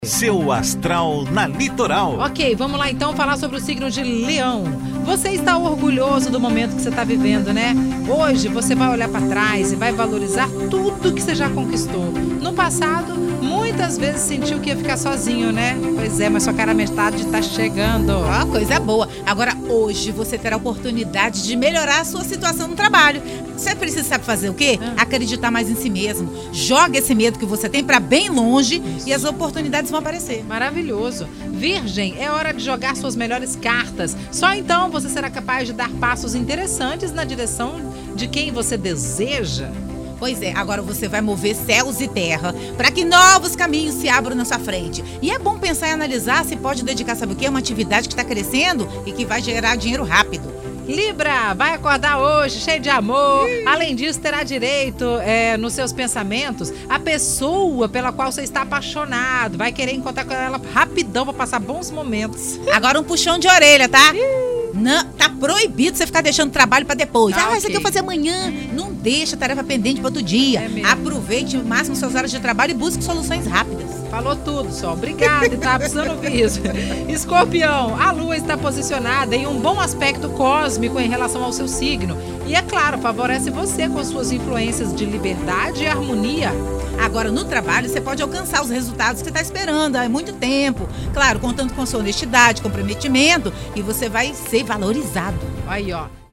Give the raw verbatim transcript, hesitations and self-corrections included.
Seu astral na Litoral. Ok, vamos lá então falar sobre o signo de Leão. Você está orgulhoso do momento que você está vivendo, né? Hoje você vai olhar para trás e vai valorizar tudo que você já conquistou. No passado, muitas vezes sentiu que ia ficar sozinho, né? Pois é, mas sua cara metade está chegando. Ó, coisa boa. Agora, hoje você terá a oportunidade de melhorar a sua situação no trabalho. Você precisa saber fazer o quê? Ah. Acreditar mais em si mesmo. Joga esse medo que você tem para bem longe e as oportunidades vão aparecer. Maravilhoso. Virgem, é hora de jogar suas melhores cartas. Só então você será capaz de dar passos interessantes na direção de quem você deseja. Pois é, agora você vai mover céus e terra para que novos caminhos se abram na sua frente. E é bom pensar e analisar se pode dedicar, sabe o quê? Uma atividade que está crescendo e que vai gerar dinheiro rápido. Libra, vai acordar hoje cheio de amor. Além disso, terá direito é, nos seus pensamentos a pessoa pela qual você está apaixonado. Vai querer encontrar com ela rapidão para passar bons momentos. Agora um puxão de orelha, tá? Não, tá proibido você ficar deixando trabalho pra depois. Ah, Ah, ok. isso aqui eu vou fazer amanhã. Não deixa a tarefa pendente para outro dia. É mesmo. Aproveite o máximo suas horas de trabalho e busque soluções rápidas. Falou tudo, só. Obrigada, tá precisando ouvir isso. Escorpião, a lua está posicionada em um bom aspecto cósmico em relação ao seu signo. E é claro, favorece você com suas influências de liberdade e harmonia. Agora, no trabalho, você pode alcançar os resultados que você está esperando há muito tempo. Claro, contando com sua honestidade, comprometimento, e você vai ser valorizado. Aí, ó.